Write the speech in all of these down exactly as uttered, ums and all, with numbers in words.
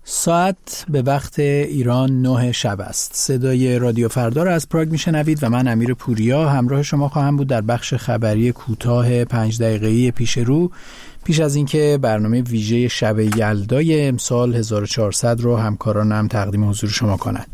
ساعت به وقت ایران نه شب است. صدای رادیو فردا را از پراگ میشنوید و من امیر پوریا همراه شما خواهم بود در بخش خبری کوتاه پنج دقیقه‌ای پیش رو، پیش از اینکه برنامه ویژه شب یلدای امسال هزار و چهارصد رو همکارانم تقدیم حضور شما کنند.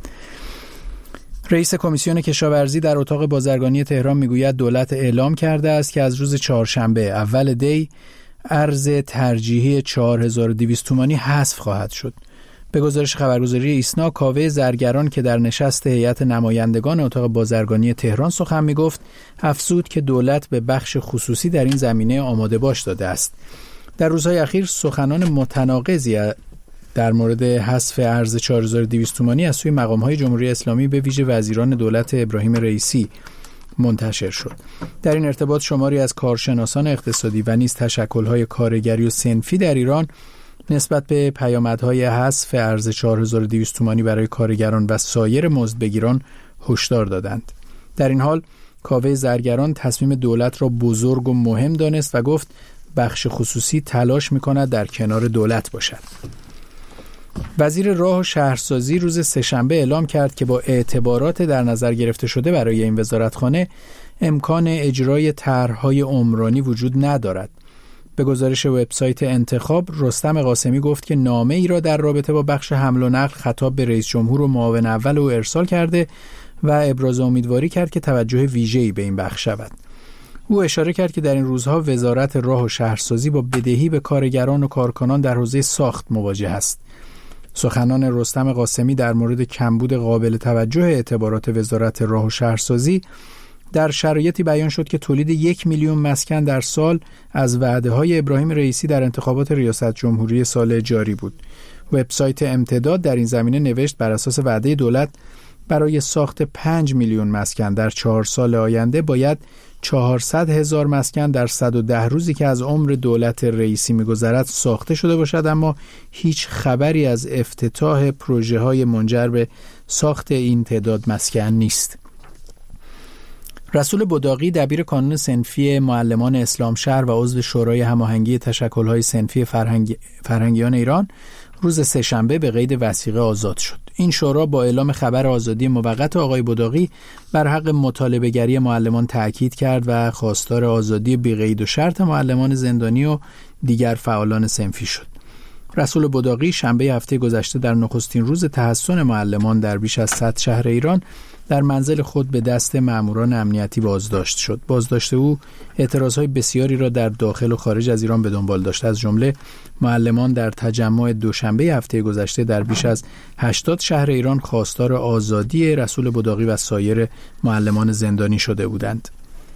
رئیس کمیسیون کشاورزی در اتاق بازرگانی تهران میگوید دولت اعلام کرده است که از روز چهارشنبه اول دی ارز ترجیحی چهار هزار و دویست تومانی حذف خواهد شد. به گزارش خبرگزاری ایسنا، کاوه زرگران که در نشست هیئت نمایندگان اتاق بازرگانی تهران سخن میگفت، افزود که دولت به بخش خصوصی در این زمینه آماده باش داده است. در روزهای اخیر سخنان متناقضی در مورد حذف ارز چهار هزار و دویست تومانی از سوی مقام‌های جمهوری اسلامی به ویژه وزیران دولت ابراهیم رئیسی منتشر شد. در این ارتباط شماری از کارشناسان اقتصادی و نیز تشکل‌های کارگری و صنفی در ایران نسبت به پیامدهای حذف ارز چهار هزار و دویست تومانی برای کارگران و سایر مزدبگیران هشدار دادند. در این حال کاوه زرگران تصمیم دولت را بزرگ و مهم دانست و گفت بخش خصوصی تلاش می‌کند در کنار دولت باشد. وزیر راه و شهرسازی روز سه‌شنبه اعلام کرد که با اعتبارات در نظر گرفته شده برای این وزارتخانه امکان اجرای طرح‌های عمرانی وجود ندارد. به گزارش وبسایت انتخاب، رستم قاسمی گفت که نامه ای را در رابطه با بخش حمل و نقل خطاب به رئیس جمهور و معاون اول او ارسال کرده و ابراز امیدواری کرد که توجه ویژه‌ای به این بخش شود. او اشاره کرد که در این روزها وزارت راه و شهرسازی با بدهی به کارگران و کارکنان در حوزه ساخت مواجه است. سخنان رستم قاسمی در مورد کمبود قابل توجه اعتبارات وزارت راه و شهرسازی در شرایطی بیان شد که تولید یک میلیون مسکن در سال از وعده‌های ابراهیم رئیسی در انتخابات ریاست جمهوری سال جاری بود. وبسایت امتداد در این زمینه نوشت بر اساس وعده دولت برای ساخت پنج میلیون مسکن در چهار سال آینده باید چهارصد هزار مسکن در صد و ده روزی که از عمر دولت رئیسی می‌گذرد ساخته شده باشد، اما هیچ خبری از افتتاح پروژه‌های منجر به ساخت این تعداد مسکن نیست. رسول بداقی دبیر کانون صنفی معلمان اسلام شهر و عضو شورای هماهنگی تشکل‌های صنفی فرهنگ... فرهنگیان ایران روز سه‌شنبه به قید وثیقه آزاد شد. این شورا با اعلام خبر آزادی موقت آقای بداقی بر حق مطالبه‌گری معلمان تأکید کرد و خواستار آزادی بی قید و شرط معلمان زندانی و دیگر فعالان صنفی شد. رسول بداقی شنبه هفته گذشته در نخستین روز تحصن معلمان در بیش از صد شهر ایران در منزل خود به دست ماموران امنیتی بازداشت شد. بازداشت او اعتراضهای بسیاری را در داخل و خارج از ایران به دنبال داشت. از جمله معلمان در تجمع دوشنبه هفته گذشته در بیش از هشتاد شهر ایران خواستار آزادی رسول بداقی و سایر معلمان زندانی شده بودند.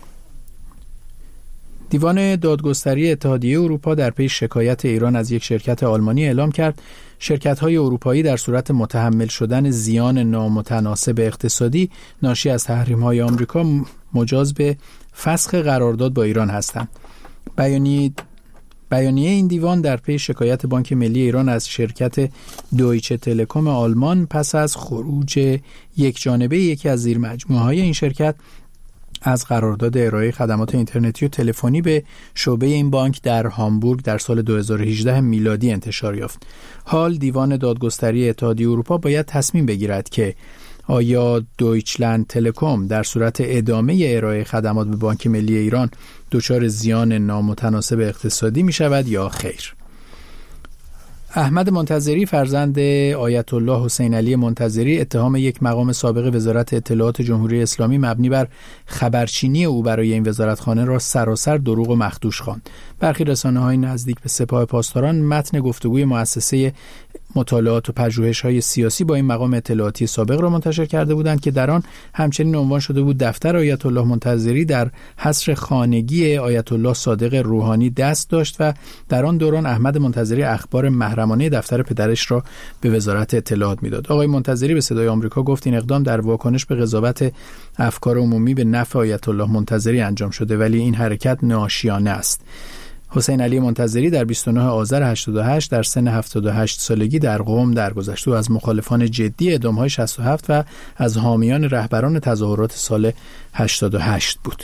دیوان دادگستری اتحادیه اروپا در پی شکایت ایران از یک شرکت آلمانی اعلام کرد شرکت‌های اروپایی در صورت متحمل شدن زیان نامتناسب اقتصادی ناشی از تحریم‌های آمریکا مجاز به فسخ قرارداد با ایران هستند. بیانیه بیانیه این دیوان در پی شکایت بانک ملی ایران از شرکت دویچه تلکوم آلمان پس از خروج یک جانبه یکی از زیرمجموعه‌های این شرکت از قرارداد ارائه خدمات اینترنتی و تلفنی به شعبه این بانک در هامبورگ در سال دو هزار و هجده میلادی انتشار یافت. حال دیوان دادگستری اتحادیه اروپا باید تصمیم بگیرد که آیا دویچلند تلکوم در صورت ادامه ارائه خدمات به بانک ملی ایران دچار زیان نامتناسب اقتصادی می شود یا خیر. احمد منتظری فرزند آیت الله حسین علی منتظری اتهام یک مقام سابق وزارت اطلاعات جمهوری اسلامی مبنی بر خبرچینی او برای این وزارتخانه را سراسر دروغ و مخدوش خواند. برخی رسانه‌های نزدیک به سپاه پاسداران متن گفتگوی مؤسسه مطالعات و پژوهش‌های سیاسی با این مقام اطلاعاتی سابق را منتشر کرده بودند که در آن همچنین عنوان شده بود دفتر آیت الله منتظری در حصر خانگی آیت الله صادق روحانی دست داشت و در آن دوران احمد منتظری اخبار محرمانه دفتر پدرش را به وزارت اطلاعات میداد. آقای منتظری به صدای آمریکا گفت این اقدام در واکنش به قضاوت افکار عمومی به نفع آیت الله منتظری انجام شده، ولی این حرکت ناآشیانه است. حسین علی منتظری در بیست و نه آذر هشتاد و هشت در سن هفتاد و هشت سالگی در قم درگذشت و از مخالفان جدی اعدام‌های شصت و هفت و از حامیان رهبران تظاهرات سال هشتاد و هشت بود.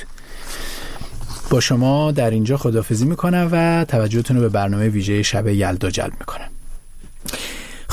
با شما در اینجا خداحافظی میکنم و توجهتون رو به برنامه ویژه شب یلدا جلب میکنم.